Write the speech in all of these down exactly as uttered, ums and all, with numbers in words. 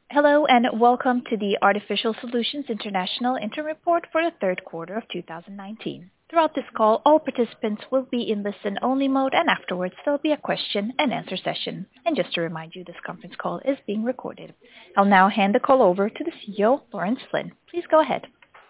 Hello and welcome to the Artificial Solutions International Interim Report for the third quarter of two thousand nineteen. Throughout this call, all participants will be in listen-only mode, and afterwards there will be a question and answer session. And just to remind you, this conference call is being recorded. I'll now hand the call over to the C E O, Lawrence Flynn. Please go ahead.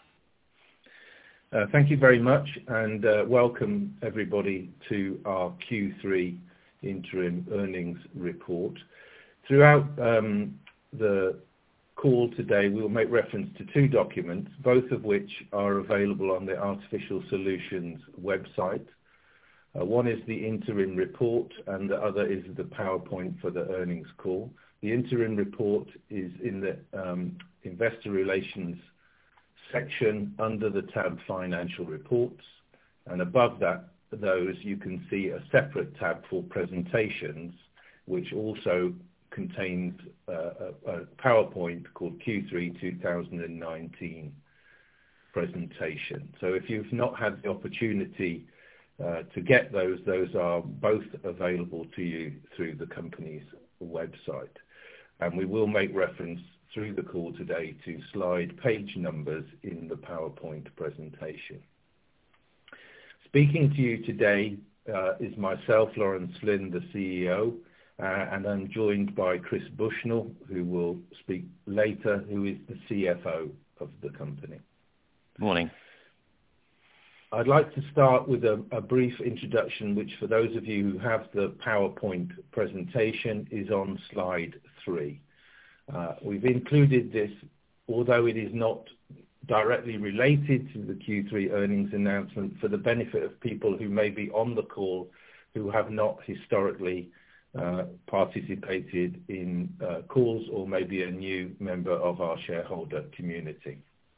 Uh, thank you very much, and uh, welcome everybody to our Q three interim earnings report. Throughout um, the call today, we will make reference to two documents, both of which are available on the Artificial Solutions website. Uh, one is the interim report, and the other is the PowerPoint for the earnings call. The interim report is in the um, Investor Relations section under the tab Financial Reports, and above that, those you can see a separate tab for presentations, which also contains uh, a, a PowerPoint called Q three two thousand nineteen presentation. So if you've not had the opportunity uh, to get those, those are both available to you through the company's website. And we will make reference through the call today to slide page numbers in the PowerPoint presentation. Speaking to you today uh, is myself, Lawrence Flynn, the C E O, uh, and I'm joined by Chris Bushnell, who will speak later, who is the C F O of the company. Morning. I'd like to start with a, a brief introduction, which for those of you who have the PowerPoint presentation is on slide three. Uh, we've included this, although it is not directly related to the Q three earnings announcement, for the benefit of people who may be on the call who have not historically uh, participated in uh, calls, or maybe a new member of our shareholder community.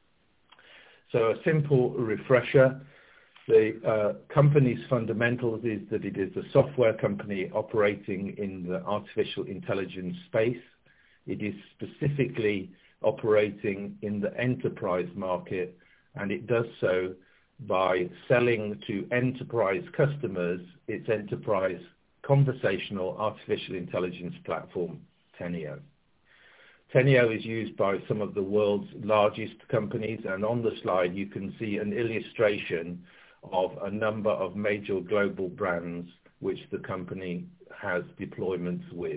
So a simple refresher. The uh, company's fundamentals is that it is a software company operating in the artificial intelligence space. It is specifically operating in the enterprise market, and it does so by selling to enterprise customers its enterprise conversational artificial intelligence platform, Teneo. Teneo is used by some of the world's largest companies, and on the slide you can see an illustration of a number of major global brands which the company has deployments with.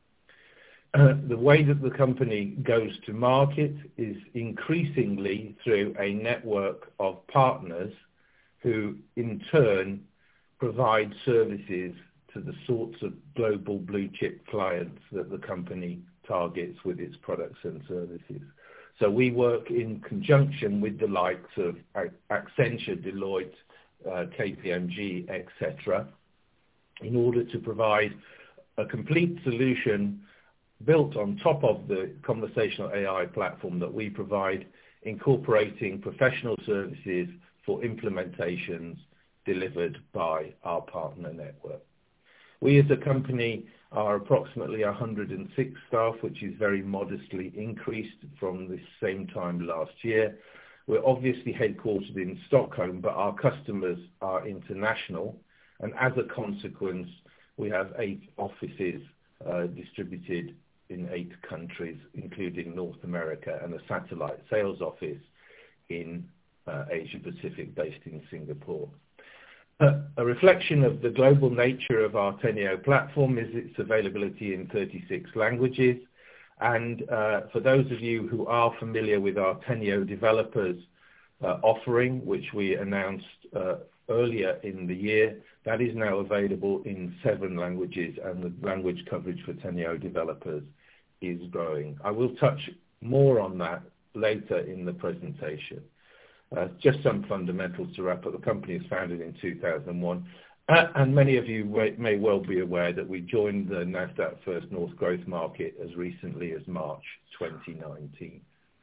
Uh, the way that the company goes to market is increasingly through a network of partners who in turn provide services to the sorts of global blue chip clients that the company targets with its products and services. So we work in conjunction with the likes of Accenture, Deloitte, uh, K P M G, et cetera, in order to provide a complete solution built on top of the conversational A I platform that we provide, incorporating professional services for implementations delivered by our partner network. We as a company are approximately one hundred six staff, which is very modestly increased from the same time last year. We're obviously headquartered in Stockholm, but our customers are international, and as a consequence, we have eight offices uh, distributed in eight countries, including North America, and a satellite sales office in uh, Asia Pacific based in Singapore. Uh, a reflection of the global nature of our Teneo platform is its availability in thirty-six languages. And uh, for those of you who are familiar with our Teneo developers uh, offering, which we announced uh, earlier in the year, that is now available in seven languages, and the language coverage for Teneo developers is growing. I will touch more on that later in the presentation. Uh, just some fundamentals to wrap up. The company was founded in two thousand one, uh, and many of you may, may well be aware that we joined the NASDAQ First North Growth Market as recently as March twenty nineteen.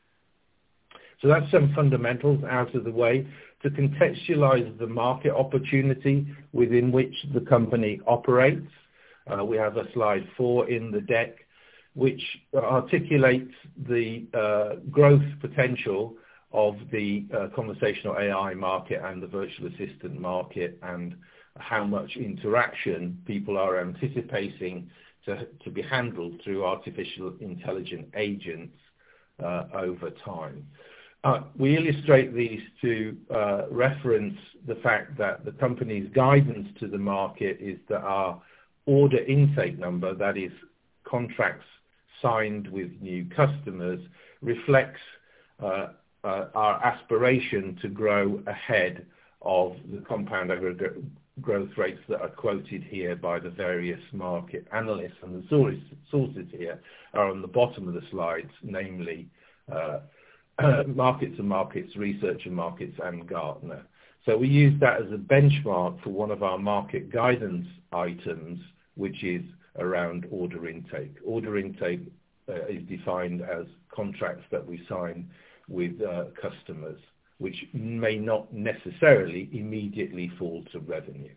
So that's some fundamentals out of the way. To contextualize the market opportunity within which the company operates, uh, we have a slide four in the deck, which articulates the uh, growth potential of the uh, conversational A I market and the virtual assistant market, and how much interaction people are anticipating to, to be handled through artificial intelligent agents uh, over time. Uh, we illustrate these to uh, reference the fact that the company's guidance to the market is that our order intake number, that is contracts signed with new customers, reflects uh, uh, our aspiration to grow ahead of the compound aggregate growth rates that are quoted here by the various market analysts, and the sources, sources here are on the bottom of the slides, namely uh, Markets and Markets, Research and Markets, and Gartner. So we use that as a benchmark for one of our market guidance items, which is around order intake. Order intake uh, is defined as contracts that we sign with uh, customers, which may not necessarily immediately fall to revenue.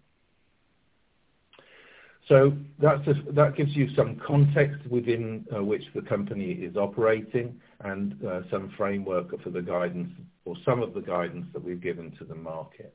So that's a, that gives you some context within uh, which the company is operating, and uh, some framework for the guidance, or some of the guidance that we've given to the market.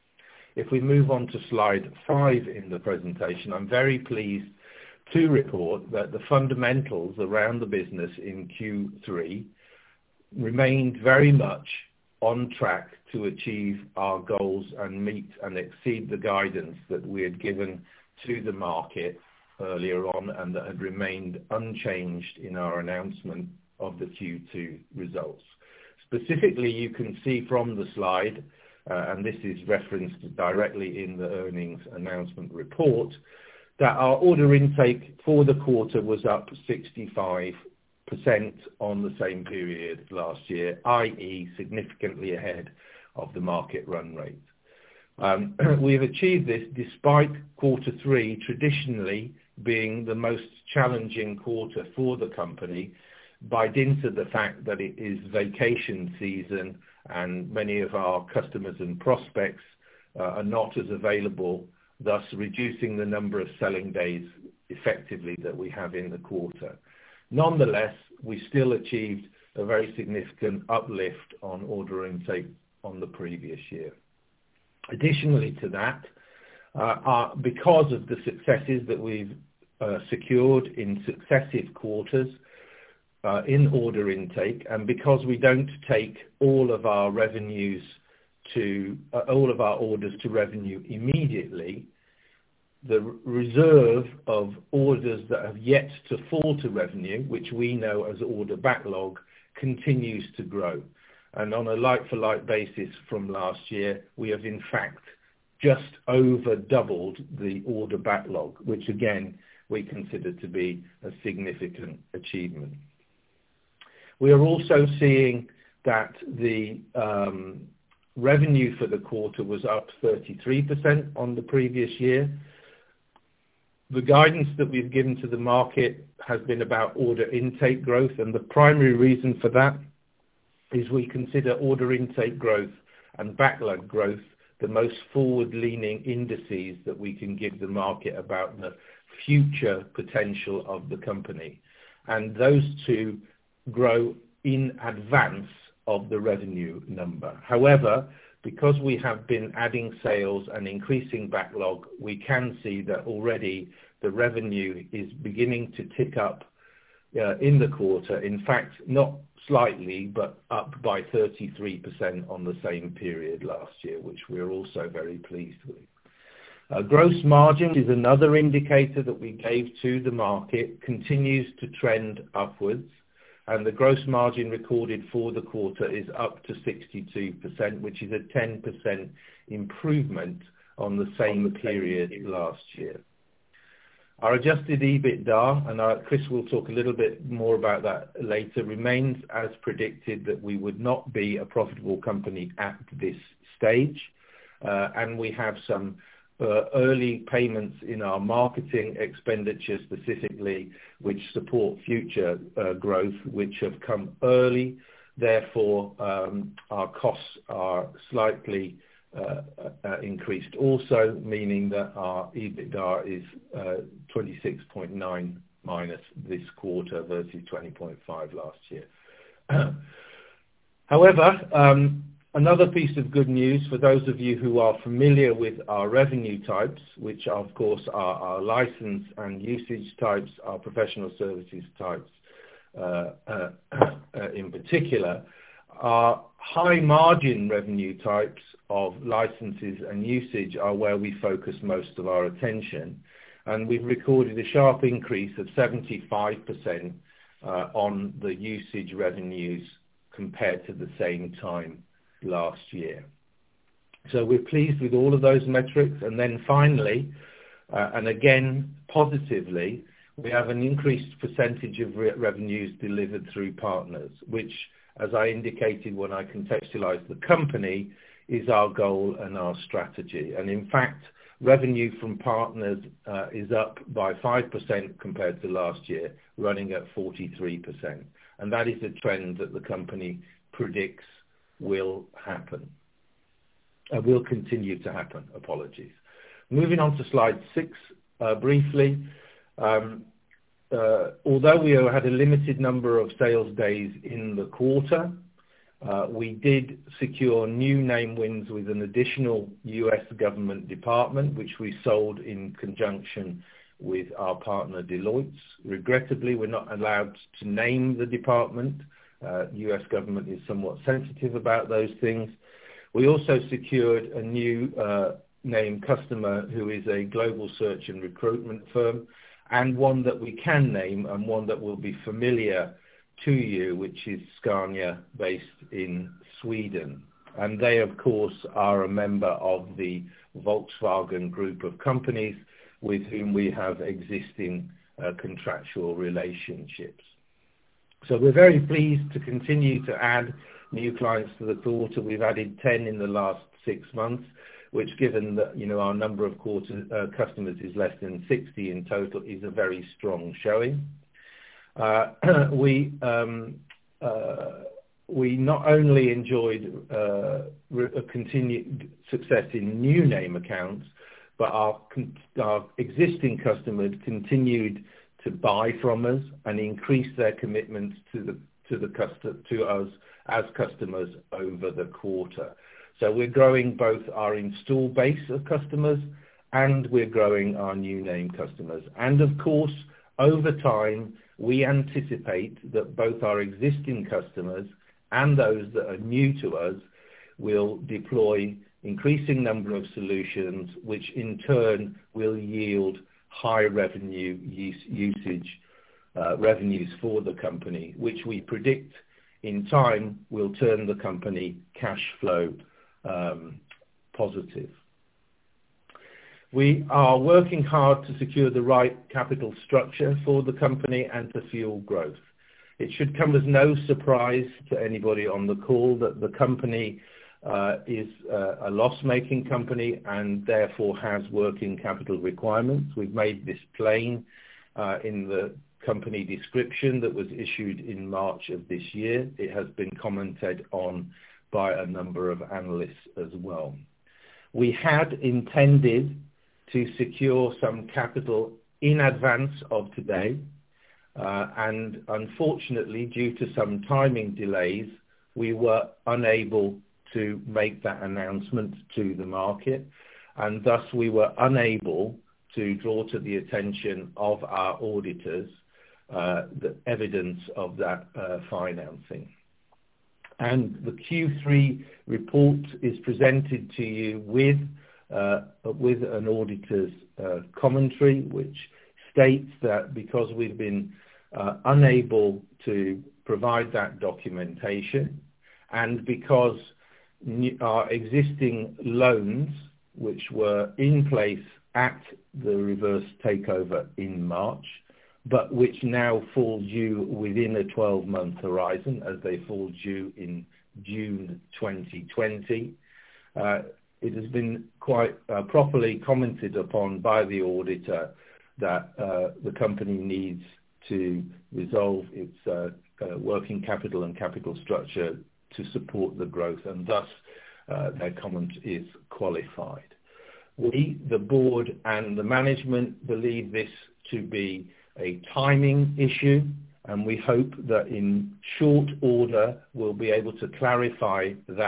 If we move on to slide five in the presentation, I'm very pleased to report that the fundamentals around the business in Q three remained very much on track to achieve our goals and meet and exceed the guidance that we had given to the market earlier on, and that had remained unchanged in our announcement of the Q two results. Specifically, you can see from the slide, uh, and this is referenced directly in the earnings announcement report, that our order intake for the quarter was up sixty-five percent on the same period last year, that is significantly ahead of the market run rate. Um, we have achieved this despite quarter three traditionally being the most challenging quarter for the company, by dint of the fact that it is vacation season and many of our customers and prospects uh, are not as available, thus reducing the number of selling days effectively that we have in the quarter. Nonetheless, we still achieved a very significant uplift on order intake on the previous year. Additionally to that, uh, our, because of the successes that we've uh, secured in successive quarters uh, in order intake, and because we don't take all of our revenues to uh, all of our orders to revenue immediately, the reserve of orders that have yet to fall to revenue, which we know as order backlog, continues to grow. And on a like-for-like basis from last year, we have in fact just over doubled the order backlog, which again, we consider to be a significant achievement. We are also seeing that the um, revenue for the quarter was up thirty-three percent on the previous year. The guidance that we've given to the market has been about order intake growth, and the primary reason for that is we consider order intake growth and backlog growth the most forward-leaning indices that we can give the market about the future potential of the company. And those two grow in advance of the revenue number. However, because we have been adding sales and increasing backlog, we can see that already the revenue is beginning to tick up uh, in the quarter. In fact, not slightly, but up by thirty-three percent on the same period last year, which we're also very pleased with. Uh, gross margin is another indicator that we gave to the market, continues to trend upwards, and the gross margin recorded for the quarter is up to sixty-two percent, which is a ten percent improvement on the same period last year. Our adjusted EBITDA, and our, Chris will talk a little bit more about that later, remains as predicted that we would not be a profitable company at this stage, uh, and we have some uh, early payments in our marketing expenditure specifically, which support future uh, growth, which have come early. Therefore, um, our costs are slightly Uh, uh, increased also, meaning that our EBITDA is uh, twenty-six point nine minus this quarter versus twenty point five last year. However, um, Another piece of good news for those of you who are familiar with our revenue types, which of course are our license and usage types, our professional services types uh, uh, uh, in particular, our high margin revenue types of licenses and usage are where we focus most of our attention. And we've recorded a sharp increase of seventy-five percent uh, on the usage revenues compared to the same time last year. So we're pleased with all of those metrics. And then finally, uh, and again positively, we have an increased percentage of re- revenues delivered through partners, which, as I indicated when I contextualized the company, is our goal and our strategy. And in fact, revenue from partners uh, is up by five percent compared to last year, running at forty-three percent. And that is a trend that the company predicts will happen, uh, will continue to happen, apologies. Moving on to slide six, uh, briefly. Um, uh, although we had a limited number of sales days in the quarter, uh, we did secure new name wins with an additional U S government department, which we sold in conjunction with our partner Deloitte. Regrettably, we're not allowed to name the department. Uh, U S government is somewhat sensitive about those things. We also secured a new uh, name customer who is a global search and recruitment firm, and one that we can name and one that will be familiar to you, which is Scania, based in Sweden. And they, of course, are a member of the Volkswagen group of companies with whom we have existing uh, contractual relationships. So we're very pleased to continue to add new clients to the quarter. We've added ten in the last six months, which, given that, you know, our number of quarter uh, customers is less than sixty in total, is a very strong showing. Uh, we um, uh, we not only enjoyed uh, re- a continued success in new name accounts, but our con- our existing customers continued to buy from us and increase their commitment to the to the custom, to us as customers over the quarter. So we're growing both our install base of customers and we're growing our new name customers. And of course, over time, we anticipate that both our existing customers and those that are new to us will deploy increasing number of solutions, which in turn will yield high revenue use, usage uh, revenues for the company, which we predict in time will turn the company cash flow um, positive. We are working hard to secure the right capital structure for the company and to fuel growth. It should come as no surprise to anybody on the call that the company uh, is uh, a loss-making company and therefore has working capital requirements. We've made this plain uh, in the company description that was issued in March of this year. It has been commented on by a number of analysts as well. We had intended to secure some capital in advance of today, uh, and unfortunately, due to some timing delays, we were unable to make that announcement to the market, and thus we were unable to draw to the attention of our auditors uh, the evidence of that uh, financing. And the Q three report is presented to you with uh, with an auditor's uh, commentary, which states that because we've been uh, unable to provide that documentation, and because our existing loans, which were in place at the reverse takeover in March, but which now fall due within a twelve-month horizon as they fall due in June twenty twenty. Uh, it has been quite uh, properly commented upon by the auditor that uh, the company needs to resolve its uh, uh, working capital and capital structure to support the growth, and thus uh, their comment is qualified. We, the board and the management, believe this to be a timing issue, and we hope that in short order we'll be able to clarify that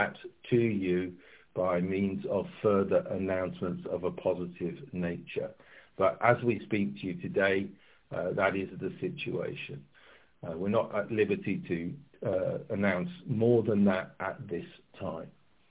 to you by means of further announcements of a positive nature. But as we speak to you today, uh, that is the situation. Uh, we're not at liberty to uh, announce more than that at this time.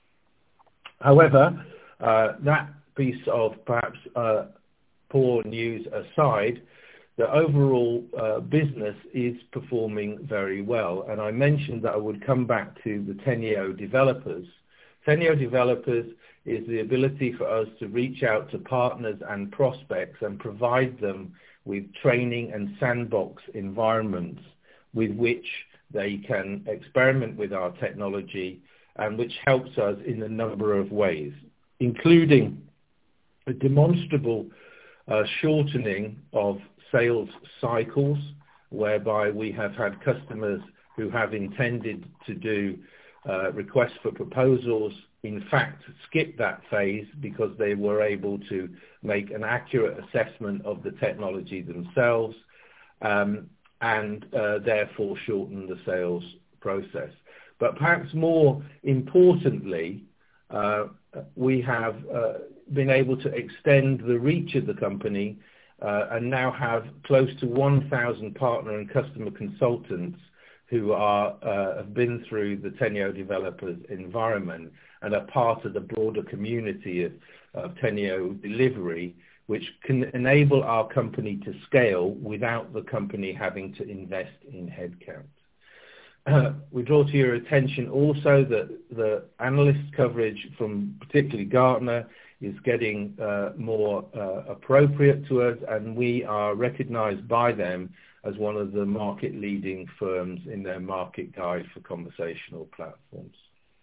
However, uh, that piece of perhaps uh, poor news aside, the overall uh, business is performing very well. And I mentioned that I would come back to the Teneo developers. Teneo developers is the ability for us to reach out to partners and prospects and provide them with training and sandbox environments with which they can experiment with our technology, and which helps us in a number of ways, including a demonstrable uh, shortening of sales cycles, whereby we have had customers who have intended to do uh, requests for proposals, in fact, skip that phase because they were able to make an accurate assessment of the technology themselves, um, and uh, therefore shorten the sales process. But perhaps more importantly, uh, we have uh, been able to extend the reach of the company uh, and now have close to one thousand partner and customer consultants who are uh, have been through the Teneo developers environment and are part of the broader community of, of Teneo delivery, which can enable our company to scale without the company having to invest in headcount. Uh, we draw to your attention also that the analyst coverage from particularly Gartner is getting uh, more uh, appropriate to us, and we are recognized by them as one of the market-leading firms in their market guide for conversational platforms.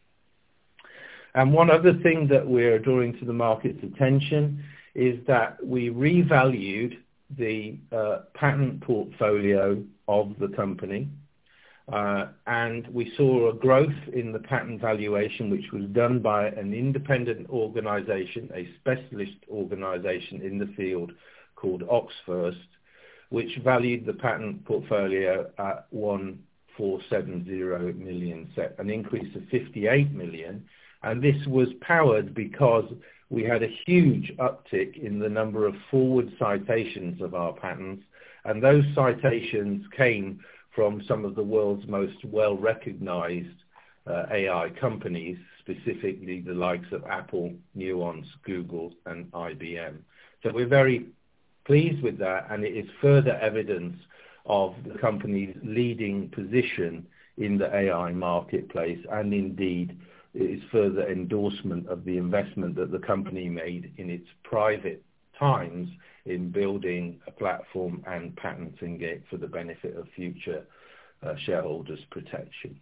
And one other thing that we're drawing to the market's attention is that we revalued the uh, patent portfolio of the company, uh, and we saw a growth in the patent valuation, which was done by an independent organization, a specialist organization in the field called Oxfirst, which valued the patent portfolio at one point four seven zero million, an increase of fifty-eight million. And this was powered because we had a huge uptick in the number of forward citations of our patents, and those citations came from some of the world's most well-recognized uh, A I companies, specifically the likes of Apple, Nuance, Google, and I B M. So we're very pleased with that, and it is further evidence of the company's leading position in the A I marketplace, and indeed it is further endorsement of the investment that the company made in its private times in building a platform and patenting it for the benefit of future uh, shareholders' protection.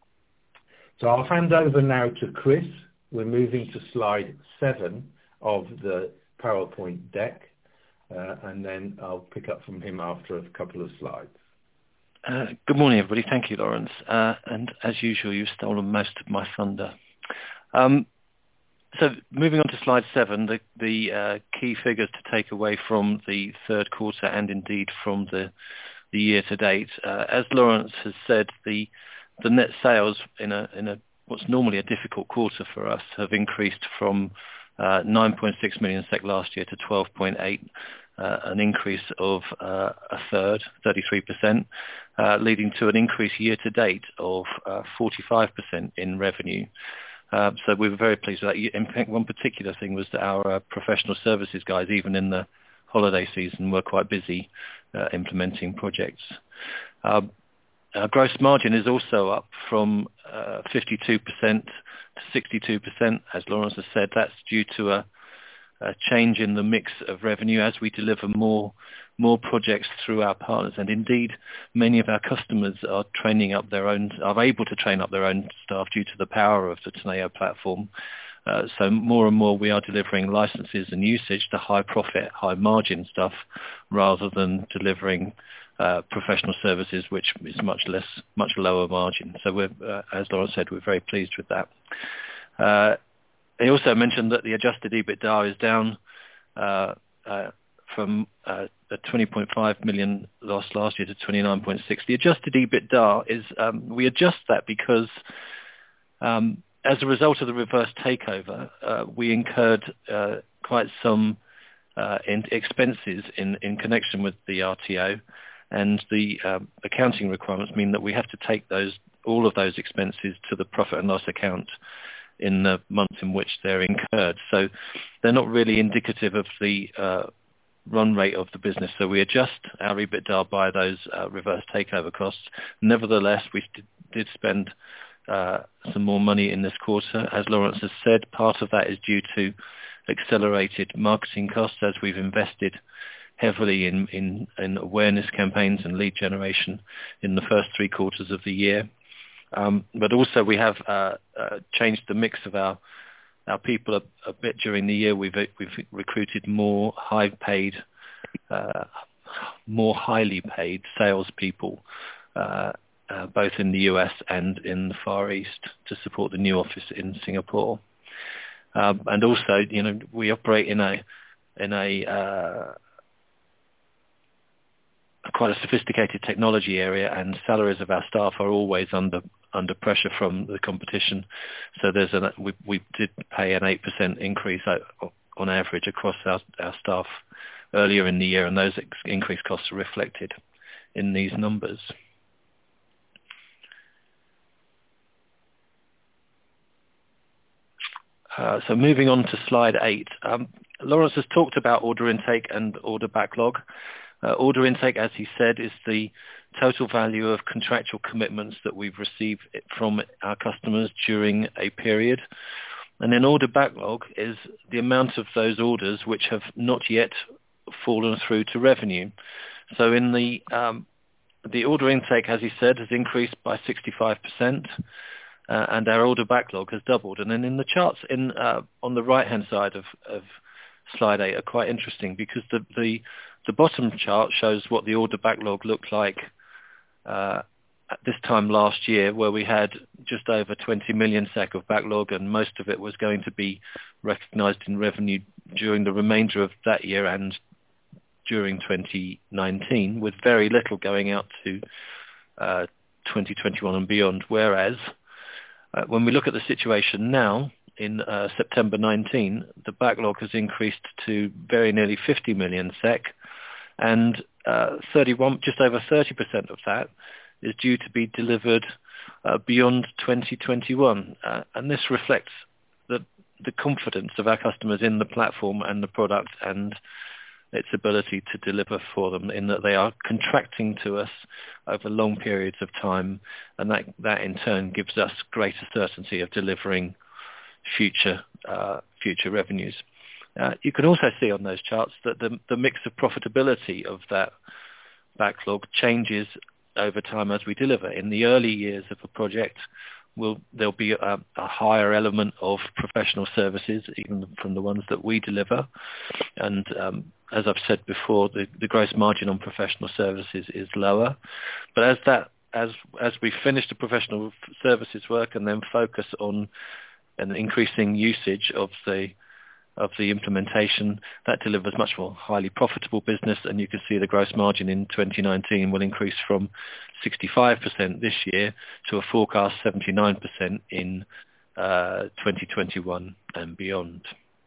So I'll hand over now to Chris. We're moving to slide seven of the PowerPoint deck, uh, and then I'll pick up from him after a couple of slides. Uh, good morning, everybody. Thank you, Lawrence. Uh, and as usual, you've stolen most of my thunder. Um, so moving on to slide seven, the, the uh, key figures to take away from the third quarter and indeed from the, the year to date. Uh, as Lawrence has said, the the net sales in a in a what's normally a difficult quarter for us have increased from uh, nine point six million SEK last year to twelve point eight. Uh, an increase of uh, a third, thirty-three percent, uh, leading to an increase year-to-date of uh, forty-five percent in revenue. Uh, so we were very pleased with that. In fact, one particular thing was that our uh, professional services guys, even in the holiday season, were quite busy uh, implementing projects. Uh, our gross margin is also up from uh, fifty-two percent to sixty-two percent, as Lawrence has said. That's due to a a change in the mix of revenue as we deliver more more projects through our partners, and indeed many of our customers are training up their own, are able to train up their own staff due to the power of the Teneo platform. Uh, so more and more we are delivering licenses and usage, the high profit, high margin stuff, rather than delivering uh, professional services, which is much less, much lower margin. So we're, uh, as Lawrence said, we're very pleased with that. Uh, He also mentioned that the adjusted EBITDA is down uh, uh, from uh, a twenty point five million loss last year to twenty-nine point six. The adjusted EBITDA is, um, we adjust that because um, as a result of the reverse takeover, uh, we incurred uh, quite some uh, in expenses in, in connection with the R T O, and the uh, accounting requirements mean that we have to take those all of those expenses to the profit and loss account in the month in which they're incurred. So they're not really indicative of the uh, run rate of the business. So we adjust our EBITDA by those uh, reverse takeover costs. Nevertheless, we st- did spend uh, some more money in this quarter. As Lawrence has said, part of that is due to accelerated marketing costs as we've invested heavily in, in, in awareness campaigns and lead generation in the first three quarters of the year. Um, but also we have uh, uh, changed the mix of our our people a, a bit during the year. We've we've recruited more high paid, uh, more highly paid salespeople, uh, uh, both in the U S and in the Far East, to support the new office in Singapore. Um, and also, you know, we operate in a in a uh, quite a sophisticated technology area, and salaries of our staff are always under under pressure from the competition. So there's an we, we did pay an eight percent increase on average across our, our staff earlier in the year, and those ex- increased costs are reflected in these numbers. Uh, so moving on to slide eight, um, Lawrence has talked about order intake and order backlog. Uh, order intake, as he said, is the total value of contractual commitments that we've received from our customers during a period. And then order backlog is the amount of those orders which have not yet fallen through to revenue. So in the um, the order intake, as he said, has increased by sixty-five percent, uh, and our order backlog has doubled. And then in the charts in uh, on the right-hand side of, of slide eight are quite interesting, because the, the the bottom chart shows what the order backlog looked like uh, at this time last year, where we had just over twenty million sec of backlog, and most of it was going to be recognised in revenue during the remainder of that year and during twenty nineteen, with very little going out to uh, twenty twenty-one and beyond. Whereas uh, when we look at the situation now, in uh, September nineteen, the backlog has increased to very nearly fifty million sec, and uh, thirty-one, just over thirty percent of that is due to be delivered uh, beyond twenty twenty-one. Uh, and this reflects the, the confidence of our customers in the platform and the product and its ability to deliver for them, in that they are contracting to us over long periods of time, and that, that in turn gives us greater certainty of delivering future uh, future revenues. Uh, you can also see on those charts that the, the mix of profitability of that backlog changes over time as we deliver. In the early years of a project, we'll, there'll be a, a higher element of professional services, even from the ones that we deliver. And um, as I've said before, the, the gross margin on professional services is lower. But as that as as we finish the professional services work and then focus on an increasing usage of the of the implementation, that delivers much more highly profitable business, and you can see the gross margin in twenty nineteen will increase from sixty-five percent this year to a forecast seventy-nine percent in uh, twenty twenty-one and beyond.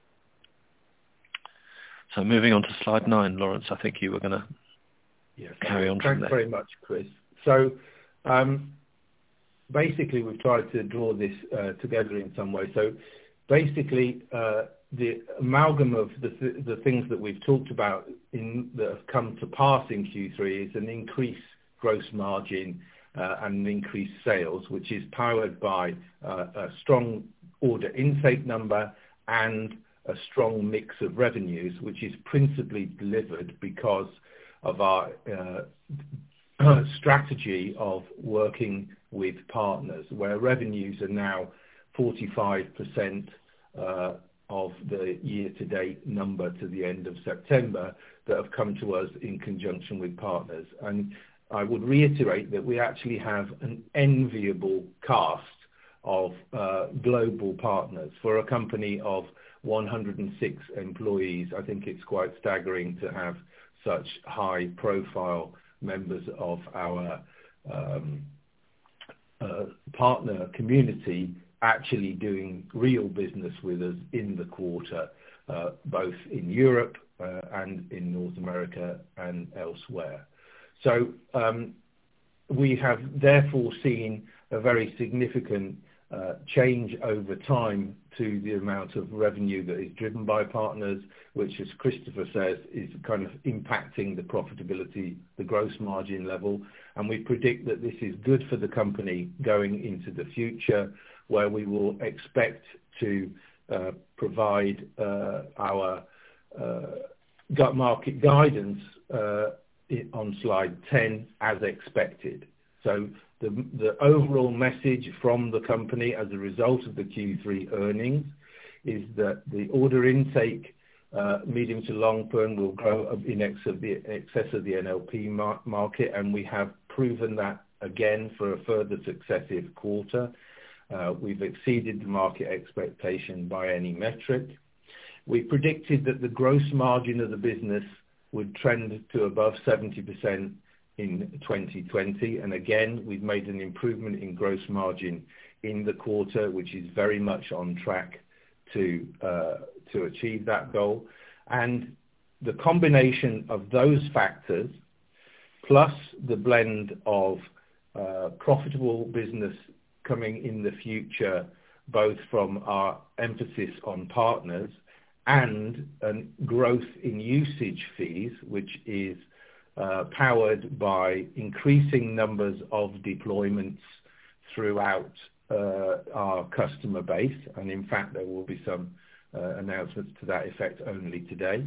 So moving on to slide nine, Lawrence, I think you were going to yes, carry on from there. Thanks very much, Chris. So um, basically we've tried to draw this uh, together in some way. So basically uh, the amalgam of the, th- the things that we've talked about in, that have come to pass in Q three is an increased gross margin uh, and an increased sales, which is powered by uh, a strong order intake number and a strong mix of revenues, which is principally delivered because of our uh, strategy of working with partners, where revenues are now forty-five percent uh, of the year-to-date number to the end of September that have come to us in conjunction with partners. And I would reiterate that we actually have an enviable cast of uh, global partners. For a company of one hundred six employees, I think it's quite staggering to have such high-profile members of our um, uh, partner community actually doing real business with us in the quarter, uh, both in Europe uh, and in North America and elsewhere. So um, we have therefore seen a very significant uh, change over time to the amount of revenue that is driven by partners, which, as Christopher says, is kind of impacting the profitability, the gross margin level. And we predict that this is good for the company going into the future, where we will expect to uh, provide uh, our uh, gut market guidance uh, on slide ten as expected. So the, the overall message from the company as a result of the Q three earnings is that the order intake uh, medium to long term will grow in excess of the, excess of the N L P mar- market, and we have proven that again for a further successive quarter. Uh, we've exceeded the market expectation by any metric. We predicted that the gross margin of the business would trend to above seventy percent in twenty twenty, and again we've made an improvement in gross margin in the quarter, which is very much on track to uh, to achieve that goal. And the combination of those factors, plus the blend of uh, profitable business coming in the future, both from our emphasis on partners and a growth in usage fees, which is uh, powered by increasing numbers of deployments throughout uh, our customer base. And in fact, there will be some uh, announcements to that effect only today.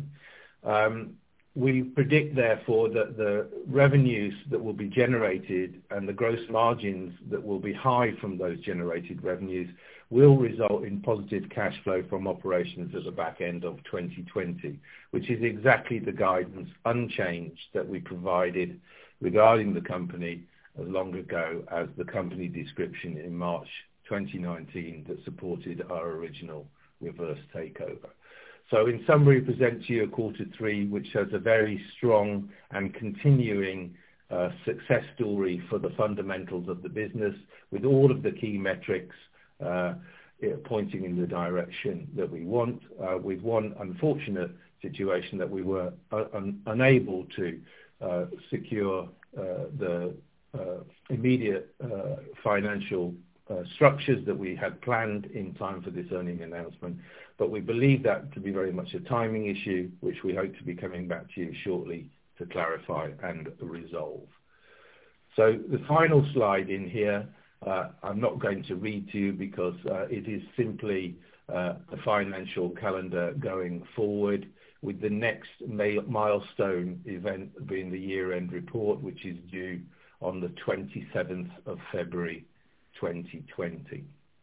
Um, We predict, therefore, that the revenues that will be generated and the gross margins that will be high from those generated revenues will result in positive cash flow from operations at the back end of twenty twenty, which is exactly the guidance unchanged that we provided regarding the company as long ago as the company description in March twenty nineteen that supported our original reverse takeover. So in summary, present to you a quarter three, which has a very strong and continuing uh, success story for the fundamentals of the business, with all of the key metrics uh, pointing in the direction that we want, uh, with one unfortunate situation that we were un- unable to uh, secure uh, the uh, immediate uh, financial uh, structures that we had planned in time for this earning announcement. But we believe that to be very much a timing issue, which we hope to be coming back to you shortly to clarify and resolve. So the final slide in here, uh, I'm not going to read to you because uh, it is simply uh, a financial calendar going forward, with the next ma- milestone event being the year-end report, which is due on the twenty-seventh of February twenty twenty.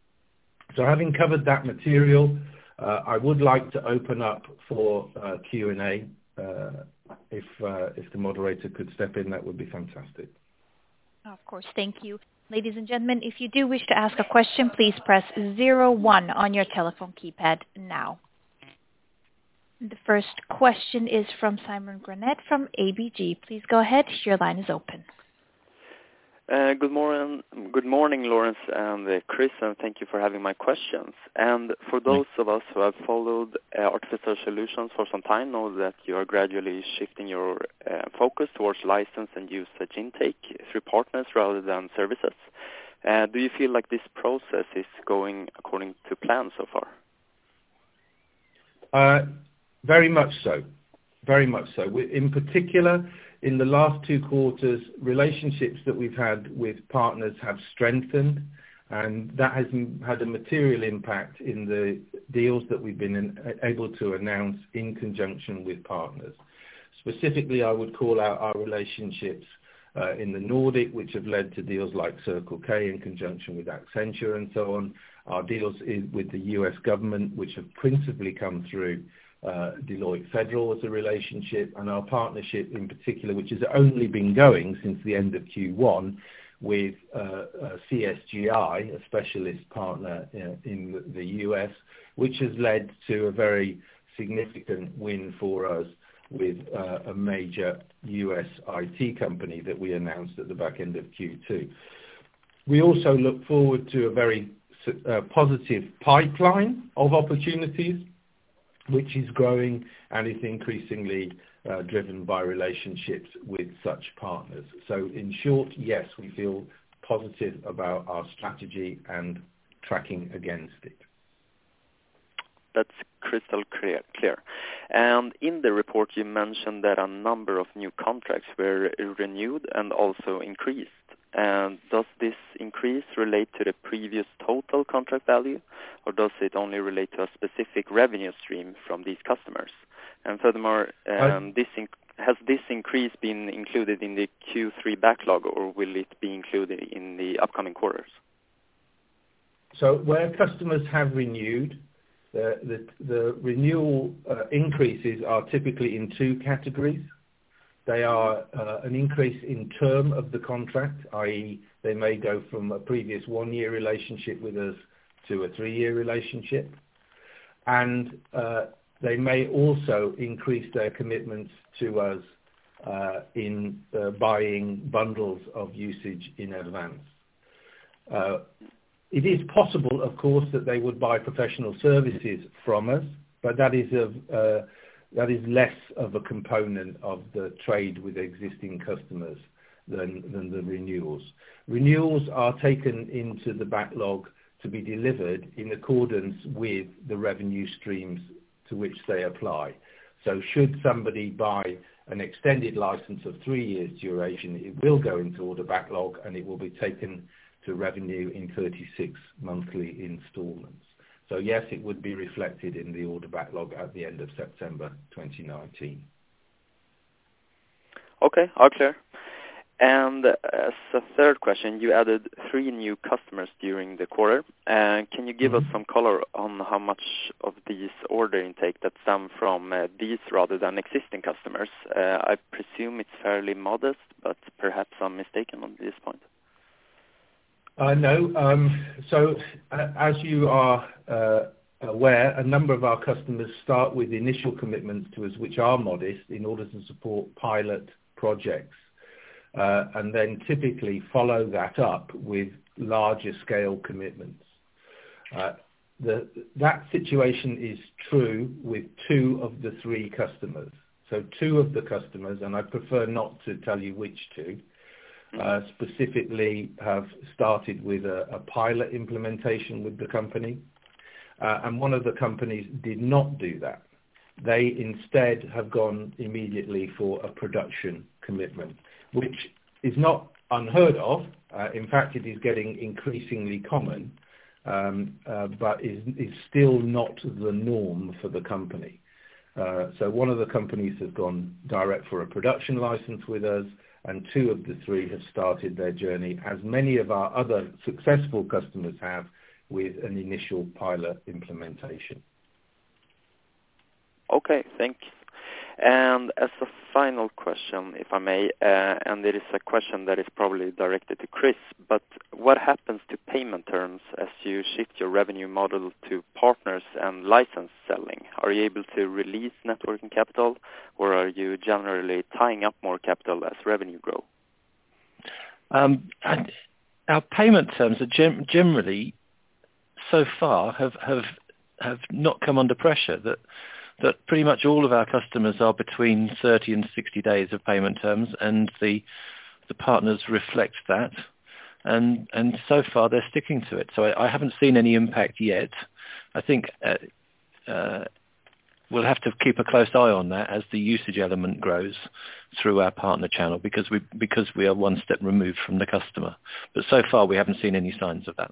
So having covered that material, Uh, I would like to open up for uh, Q and A. Uh, if, uh, if the moderator could step in, that would be fantastic. Of course, thank you. Ladies and gentlemen, if you do wish to ask a question, please press zero one on your telephone keypad now. The first question is from Simon Granette from A B G. Please go ahead. Your line is open. Uh, good morning, good morning, Lawrence and uh, Chris, and thank you for having my questions. And for those of us who have followed uh, Artificial Solutions for some time, know that you are gradually shifting your uh, focus towards license and usage intake through partners rather than services. Uh, do you feel like this process is going according to plan so far? Uh, very much so. Very much so. In particular, in the last two quarters, relationships that we've had with partners have strengthened, and that has had a material impact in the deals that we've been able to announce in conjunction with partners. Specifically, I would call out our relationships uh, in the Nordic, which have led to deals like Circle K in conjunction with Accenture and so on, our deals in, with the U S government, which have principally come through Uh, Deloitte Federal as a relationship, and our partnership in particular, which has only been going since the end of Q one, with uh, uh, C S G I, a specialist partner uh, in the U S, which has led to a very significant win for us with uh, a major U S I T company that we announced at the back end of Q two. We also look forward to a very a positive pipeline of opportunities, which is growing and is increasingly uh, driven by relationships with such partners. So in short, yes, we feel positive about our strategy and tracking against it. That's crystal clear. clear. And in the report, you mentioned that a number of new contracts were renewed and also increased. And does this increase relate to the previous total contract value, or does it only relate to a specific revenue stream from these customers? And furthermore, um, this inc- has this increase been included in the Q three backlog, or will it be included in the upcoming quarters? So where customers have renewed, the, the, the renewal uh, increases are typically in two categories. They are uh, an increase in term of the contract, that is they may go from a previous one-year relationship with us to a three-year relationship. And uh, they may also increase their commitments to us uh, in uh, buying bundles of usage in advance. Uh, it is possible, of course, that they would buy professional services from us, but that is of uh, that is less of a component of the trade with existing customers than, than the renewals. Renewals are taken into the backlog to be delivered in accordance with the revenue streams to which they apply. So should somebody buy an extended license of three years duration, it will go into order backlog and it will be taken to revenue in thirty-six monthly installments. So yes, it would be reflected in the order backlog at the end of September twenty nineteen. Okay, all clear. And as a third question, you added three new customers during the quarter. Uh, can you give mm-hmm. us some color on how much of these order intake that stem from uh, these rather than existing customers? Uh, I presume it's fairly modest, but perhaps I'm mistaken on this point. Uh, no. Um, so uh, as you are uh, aware, a number of our customers start with initial commitments to us, which are modest, in order to support pilot projects, uh, and then typically follow that up with larger scale commitments. Uh, the, that situation is true with two of the three customers. So two of the customers, and I prefer not to tell you which two, Uh, specifically have started with a, a pilot implementation with the company, uh, and one of the companies did not do that. They instead have gone immediately for a production commitment, which is not unheard of. Uh, in fact, it is getting increasingly common, um, uh, but is, is still not the norm for the company. Uh, so one of the companies has gone direct for a production license with us, and two of the three have started their journey, as many of our other successful customers have, with an initial pilot implementation. Okay, thanks. And as a final question, if I may, uh, and it is a question that is probably directed to Chris, but what happens to payment terms as you shift your revenue model to partners and license selling? Are you able to release net working capital, or are you generally tying up more capital as revenue grow? Um, and our payment terms are gem- generally, so far, have, have have not come under pressure. That that pretty much all of our customers are between thirty and sixty days of payment terms, and the the partners reflect that, and and so far they're sticking to it. So I, I haven't seen any impact yet. I think uh, uh, we'll have to keep a close eye on that as the usage element grows through our partner channel, because we because we are one step removed from the customer. But so far we haven't seen any signs of that.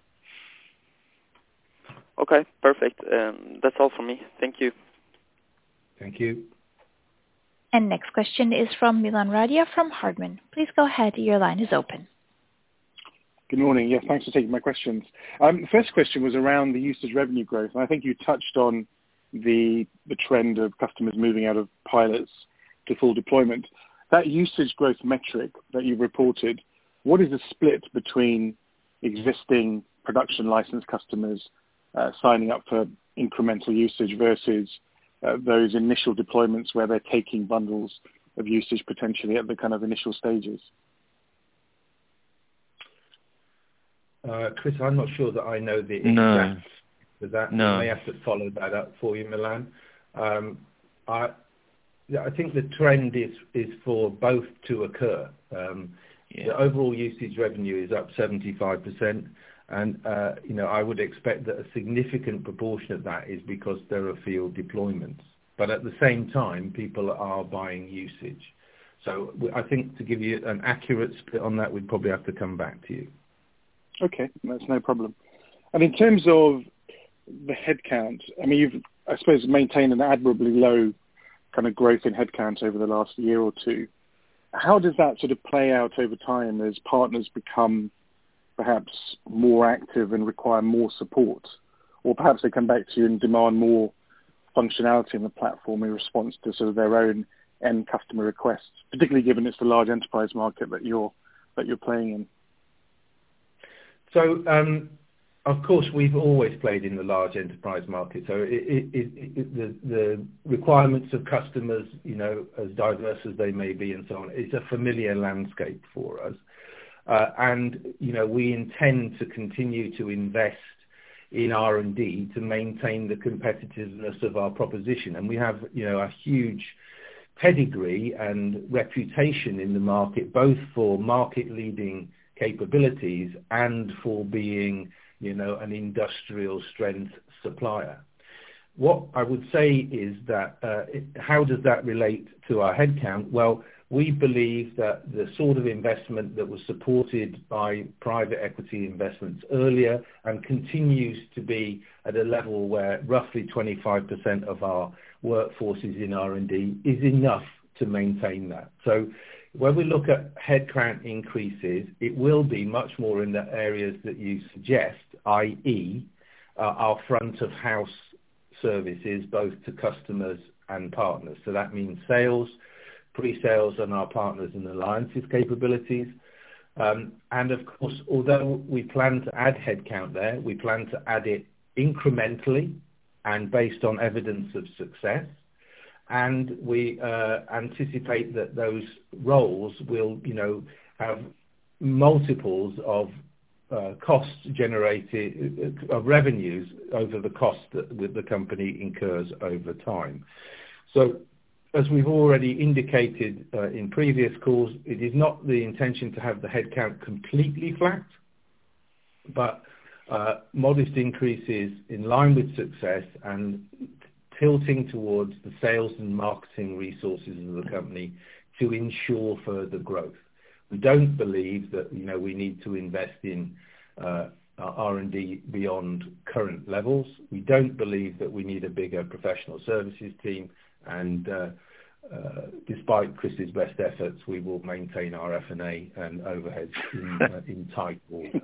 Okay, perfect. Um, that's all from me. Thank you. Thank you. And next question is from Milan Radia from Hardman. Please go ahead. Your line is open. Good morning. Yes, thanks for taking my questions. Um, the first question was around the usage revenue growth. And I think you touched on the the trend of customers moving out of pilots to full deployment. That usage growth metric that you reported, what is the split between existing production license customers uh, signing up for incremental usage versus Uh, those initial deployments where they're taking bundles of usage potentially at the kind of initial stages? Uh, Chris, I'm not sure that I know the exact No. for that. No. I may have to follow that up for you, Milan. Um, I, I think the trend is, is for both to occur. Um, Yeah. The overall usage revenue is up seventy-five percent, and uh, you know I would expect that a significant proportion of that is because there are field deployments. But at the same time, people are buying usage. So I think to give you an accurate split on that, we'd probably have to come back to you. Okay, that's no problem. And in terms of the headcount, I mean, you've, I suppose, maintained an admirably low kind of growth in headcount over the last year or two. How does that sort of play out over time as partners become perhaps more active and require more support? Or perhaps they come back to you and demand more functionality in the platform in response to sort of their own end customer requests, particularly given it's the large enterprise market that you're that you're playing in? So, um, of course, we've always played in the large enterprise market. So, it, it, it, it, the, the requirements of customers, you know, as diverse as they may be, and so on, is a familiar landscape for us. Uh, and you know, we intend to continue to invest in R and D to maintain the competitiveness of our proposition. And we have, you know, a huge pedigree and reputation in the market, both for market-leading capabilities and for being, you know, an industrial strength supplier. What I would say is that uh, it, how does that relate to our headcount? Well, we believe that the sort of investment that was supported by private equity investments earlier and continues to be at a level where roughly twenty-five percent of our workforce is in R and D is enough to maintain that. So when we look at headcount increases, it will be much more in the areas that you suggest, that is uh, our front of house services, both to customers and partners. So that means sales, pre-sales, and our partners and alliances capabilities. Um, and of course, although we plan to add headcount there, we plan to add it incrementally and based on evidence of success. And we uh, anticipate that those roles will, you know, have multiples of uh, costs generated, uh, of revenues over the cost that the company incurs over time. So, as we've already indicated uh, in previous calls, it is not the intention to have the headcount completely flat, but uh, modest increases in line with success and tilting towards the sales and marketing resources of the company to ensure further growth. We don't believe that, you know, we need to invest in uh, R and D beyond current levels. We don't believe that we need a bigger professional services team, and uh, uh, despite Chris's best efforts, we will maintain our F and A and overheads in, uh, in tight order.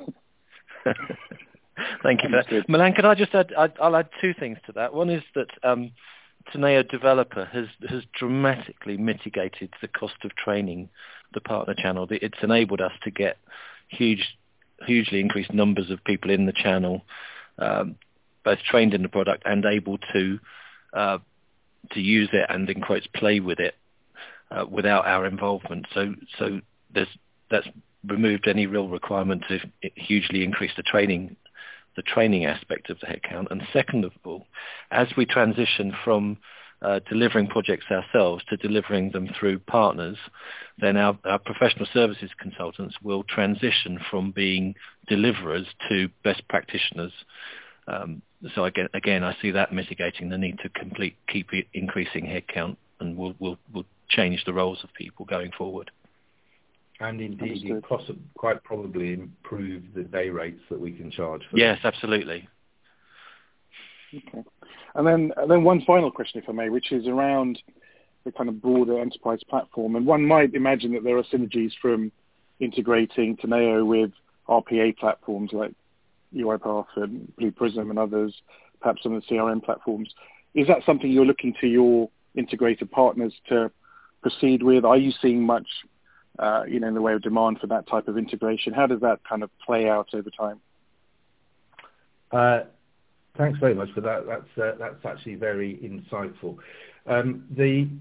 Thank you for that. Milan, could I just add, I'll add two things to that. One is that um, Teneo Developer has, has dramatically mitigated the cost of training the partner channel. It's enabled us to get huge, hugely increased numbers of people in the channel, um, both trained in the product and able to uh, to use it and, in quotes, play with it uh, without our involvement. So, so there's that's removed any real requirement to hugely increase the training the training aspect of the headcount. And second of all, as we transition from uh, delivering projects ourselves to delivering them through partners, then our, our professional services consultants will transition from being deliverers to best practitioners. Um, so again, again, I see that mitigating the need to complete, keep increasing headcount, and we'll, we'll, we'll change the roles of people going forward. And indeed, it poss- quite probably improve the day rates that we can charge for. Yes, absolutely. Okay. And then, and then one final question, if I may, which is around the kind of broader enterprise platform. And one might imagine that there are synergies from integrating Teneo with R P A platforms like UiPath and Blue Prism and others, perhaps some of the C R M platforms. Is that something you're looking to your integrated partners to proceed with? Are you seeing much Uh, you know, in the way of demand for that type of integration? How does that kind of play out over time? Uh, thanks very much for that. That's uh, that's actually very insightful. Um, the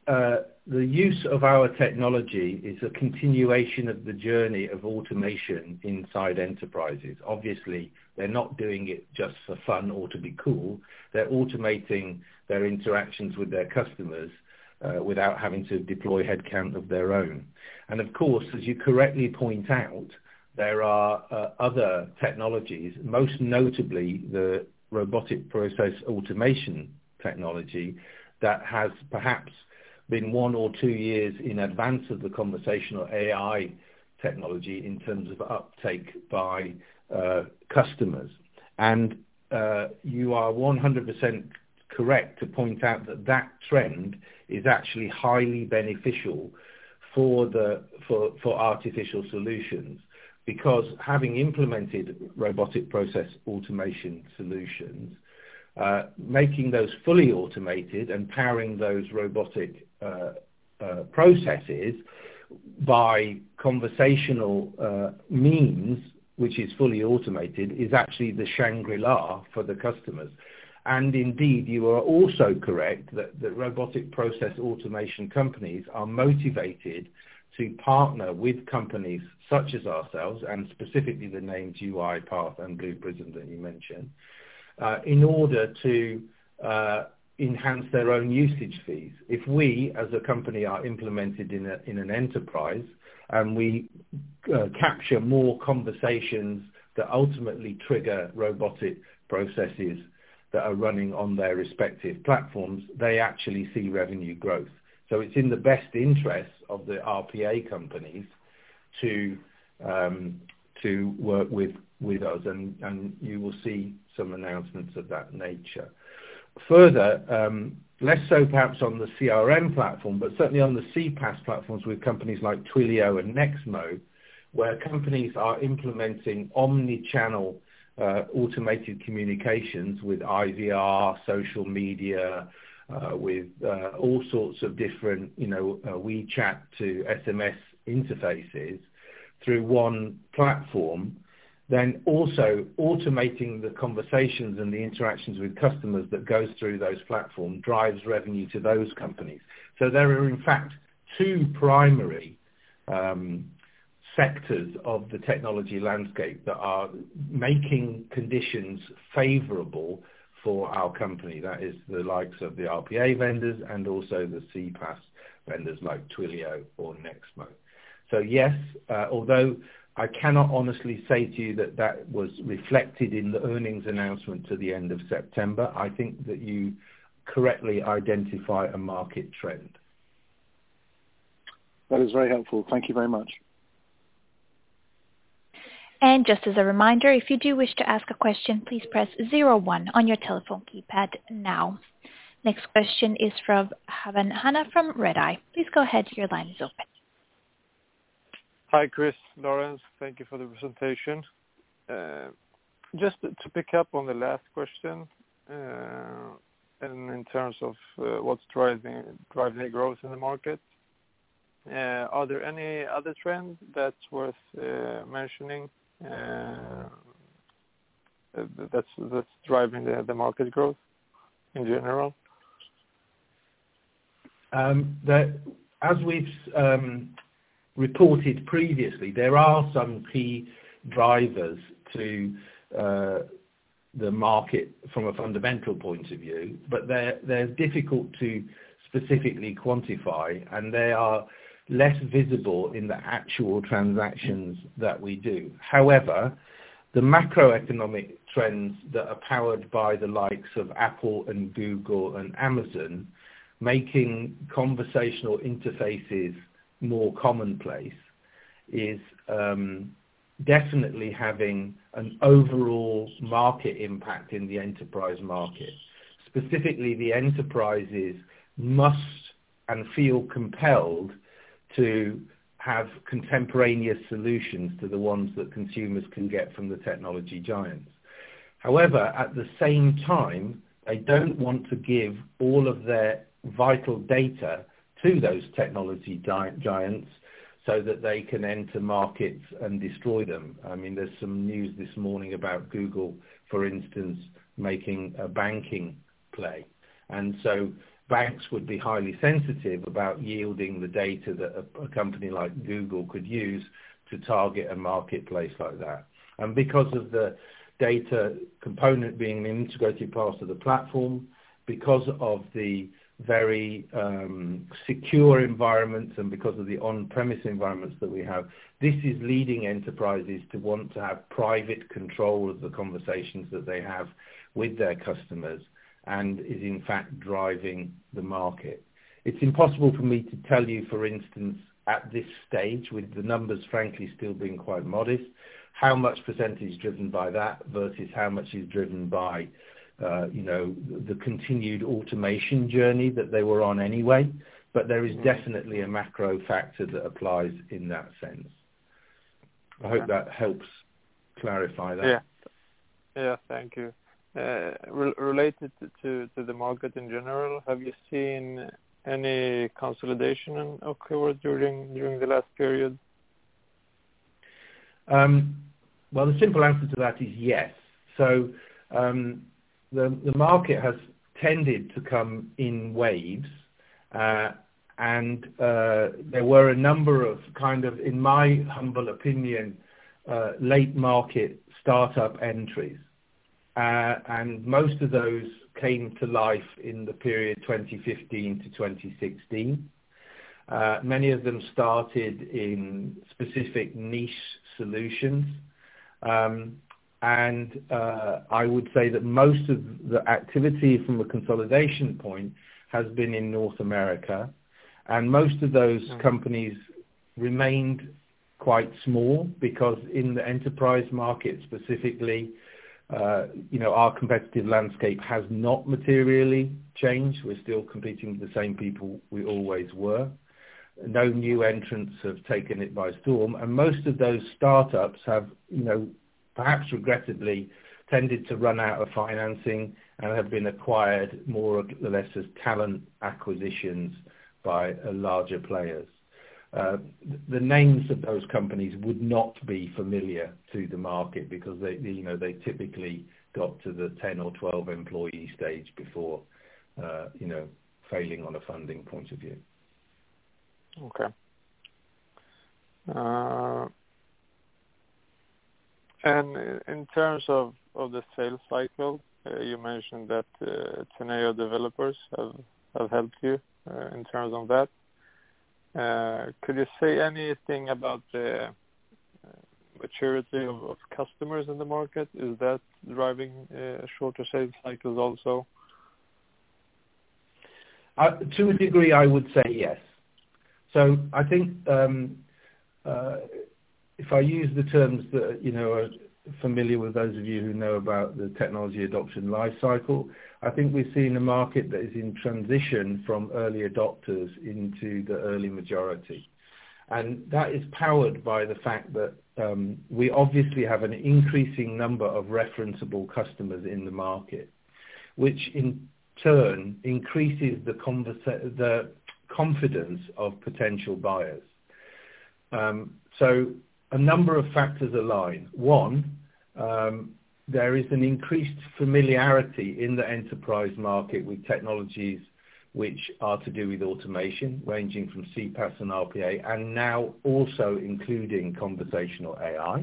uh, the use of our technology is a continuation of the journey of automation inside enterprises. Obviously, they're not doing it just for fun or to be cool. They're automating their interactions with their customers uh, without having to deploy headcount of their own. And of course, as you correctly point out, there are uh, other technologies, most notably the robotic process automation technology, that has perhaps been one or two years in advance of the conversational A I technology in terms of uptake by uh, customers. And uh, you are one hundred percent correct to point out that that trend is actually highly beneficial for the for, for artificial solutions, because having implemented robotic process automation solutions, Uh, making those fully automated and powering those robotic uh, uh, processes by conversational uh, means, which is fully automated, is actually the Shangri-La for the customers. And indeed, you are also correct that the robotic process automation companies are motivated to partner with companies such as ourselves, and specifically the names UiPath and Blue Prism that you mentioned, Uh, in order to uh, enhance their own usage fees. If we, as a company, are implemented in, a, in an enterprise and we uh, capture more conversations that ultimately trigger robotic processes that are running on their respective platforms, they actually see revenue growth. So it's in the best interest of the R P A companies to um, to work with with us, and, and you will see some announcements of that nature. Further, um, less so perhaps on the C R M platform, but certainly on the C PaaS platforms with companies like Twilio and Nexmo, where companies are implementing omni-channel uh, automated communications with I V R, social media, uh, with uh, all sorts of different, you know, uh, WeChat to S M S interfaces through one platform, then also automating the conversations and the interactions with customers that goes through those platforms drives revenue to those companies. So there are, in fact, two primary um, sectors of the technology landscape that are making conditions favorable for our company. That is the likes of the R P A vendors and also the C PaaS vendors like Twilio or Nexmo. So yes, uh, although I cannot honestly say to you that that was reflected in the earnings announcement to the end of September, I think that you correctly identify a market trend. That is very helpful. Thank you very much. And just as a reminder, if you do wish to ask a question, please press zero one on your telephone keypad now. Next question is from Havan Hanna from Redeye. Please go ahead. Your line is open. Hi, Chris, Lawrence. Thank you for the presentation. Uh, just to pick up on the last question, uh, and in terms of uh, what's driving driving the growth in the market, uh, are there any other trends that's worth uh, mentioning uh, that's that's driving the, the market growth in general? Um, that, as we've um, reported previously, there are some key drivers to uh, the market from a fundamental point of view, but they're, they're difficult to specifically quantify, and they are less visible in the actual transactions that we do. However, the macroeconomic trends that are powered by the likes of Apple and Google and Amazon, making conversational interfaces more commonplace, is um, definitely having an overall market impact in the enterprise market. Specifically, the enterprises must and feel compelled to have contemporaneous solutions to the ones that consumers can get from the technology giants. However, at the same time, they don't want to give all of their vital data to those technology gi- giants so that they can enter markets and destroy them. I mean, there's some news this morning about Google, for instance, making a banking play. And so banks would be highly sensitive about yielding the data that a, a company like Google could use to target a marketplace like that. And because of the data component being an integrated part of the platform, because of the very um, secure environments and because of the on-premise environments that we have, this is leading enterprises to want to have private control of the conversations that they have with their customers, and is in fact driving the market. It's impossible for me to tell you, for instance, at this stage, with the numbers frankly still being quite modest, how much percentage is driven by that versus how much is driven by Uh, you know, the continued automation journey that they were on anyway, but there is definitely a macro factor that applies in that sense. I hope that helps clarify that. Yeah, yeah, thank you. Uh, re- related to, to the market in general, have you seen any consolidation occur during during the last period? Um, well, the simple answer to that is yes. So. Um, The, the market has tended to come in waves, uh, and uh, there were a number of kind of, in my humble opinion, uh, late market startup entries. Uh, and most of those came to life in the period twenty fifteen to twenty sixteen. Uh, many of them started in specific niche solutions. Um, And uh, I would say that most of the activity from a consolidation point has been in North America. And most of those mm. companies remained quite small because in the enterprise market specifically, uh, you know, our competitive landscape has not materially changed. We're still competing with the same people we always were. No new entrants have taken it by storm. And most of those startups have, you know, perhaps regrettably, tended to run out of financing and have been acquired more or less as talent acquisitions by uh, larger players. Uh, the names of those companies would not be familiar to the market because they, you know, they typically got to the ten or twelve employee stage before, uh, you know, failing on a funding point of view. Okay. Uh... And in terms of, of the sales cycle, uh, you mentioned that uh, Teneo developers have, have helped you uh, in terms of that. Uh, could you say anything about the uh, maturity of, of customers in the market? Is that driving uh, shorter sales cycles also? Uh, to a degree, I would say yes. So I think um, uh, if I use the terms that, you know, are familiar with those of you who know about the technology adoption life cycle, I think we're seeing a market that is in transition from early adopters into the early majority. And that is powered by the fact that um, we obviously have an increasing number of referenceable customers in the market, which in turn increases the, conversa- the confidence of potential buyers. Um, so a number of factors align. One, um, there is an increased familiarity in the enterprise market with technologies which are to do with automation, ranging from C PaaS and R P A, and now also including conversational A I.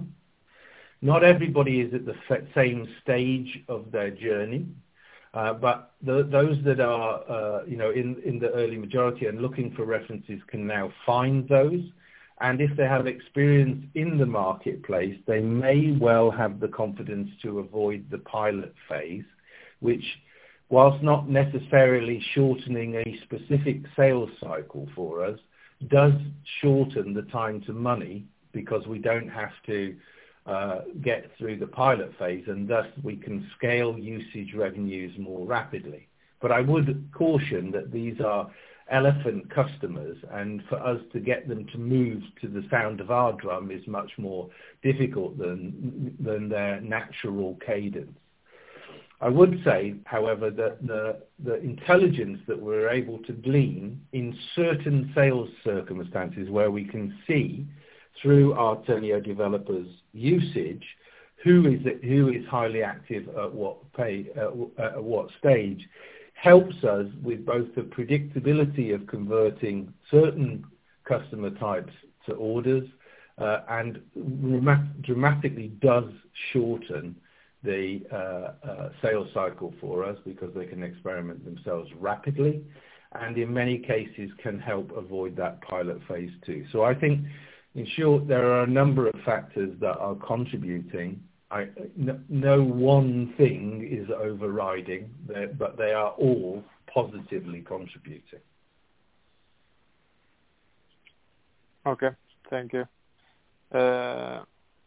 Not everybody is at the same stage of their journey, uh, but the, those that are, uh, you know, in, in the early majority and looking for references can now find those. And if they have experience in the marketplace, they may well have the confidence to avoid the pilot phase, which, whilst not necessarily shortening a specific sales cycle for us, does shorten the time to money because we don't have to uh, get through the pilot phase, and thus we can scale usage revenues more rapidly. But I would caution that these are elephant customers, and for us to get them to move to the sound of our drum is much more difficult than than their natural cadence. I would say, however, that the, the intelligence that we're able to glean in certain sales circumstances where we can see through our Teneo developers' usage who is who is highly active at what pay at, at what stage helps us with both the predictability of converting certain customer types to orders, uh, and dramatically does shorten the uh, uh, sales cycle for us because they can experiment themselves rapidly, and in many cases can help avoid that pilot phase two. So I think, in short, there are a number of factors that are contributing. I, no, no one thing is overriding, but they are all positively contributing. Okay, thank you. Uh,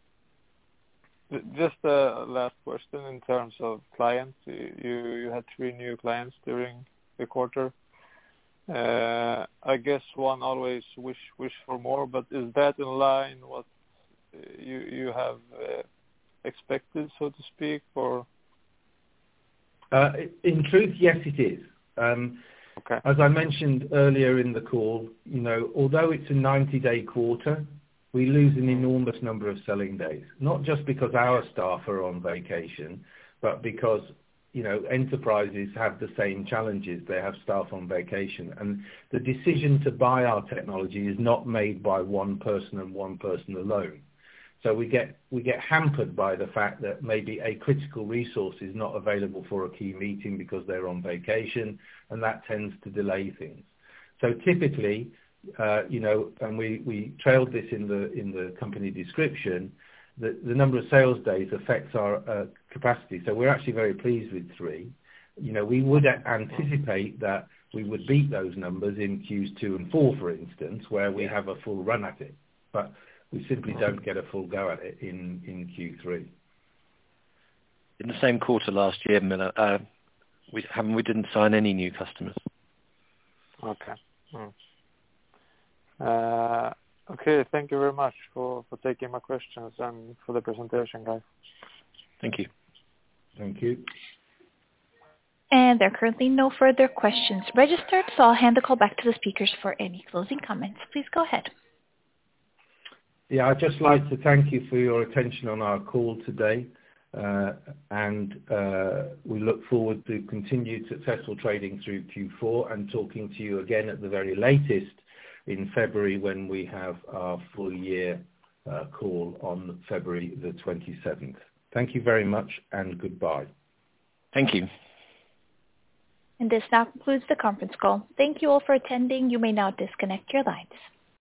just a last question in terms of clients. You you had three new clients during the quarter. Uh, I guess one always wish wish for more, but is that in line what you you have uh, expected, so to speak, or? Uh, in truth, yes, it is. Um, okay. As I mentioned earlier in the call, you know, although it's a ninety-day quarter, we lose an enormous number of selling days, not just because our staff are on vacation, but because, you know, enterprises have the same challenges. They have staff on vacation, and the decision to buy our technology is not made by one person and one person alone. So we get we get hampered by the fact that maybe a critical resource is not available for a key meeting because they're on vacation, and that tends to delay things. So typically, uh, you know, and we, we trailed this in the in the company description, the, the number of sales days affects our uh, capacity. So we're actually very pleased with three. You know, we would anticipate that we would beat those numbers in Qs two and four, for instance, where we have a full run at it. But we simply don't get a full go at it in, in Q three. In the same quarter last year, Miller, uh, we haven't we didn't sign any new customers. Okay. Mm. Uh, okay. Thank you very much for, for taking my questions and for the presentation, guys. Thank you. Thank you. And there are currently no further questions registered, so I'll hand the call back to the speakers for any closing comments. Please go ahead. Yeah, I'd just like to thank you for your attention on our call today, uh, and uh, we look forward to continued successful trading through Q four and talking to you again at the very latest in February when we have our full year uh, call on February the twenty-seventh. Thank you very much and goodbye. Thank you. And this now concludes the conference call. Thank you all for attending. You may now disconnect your lines.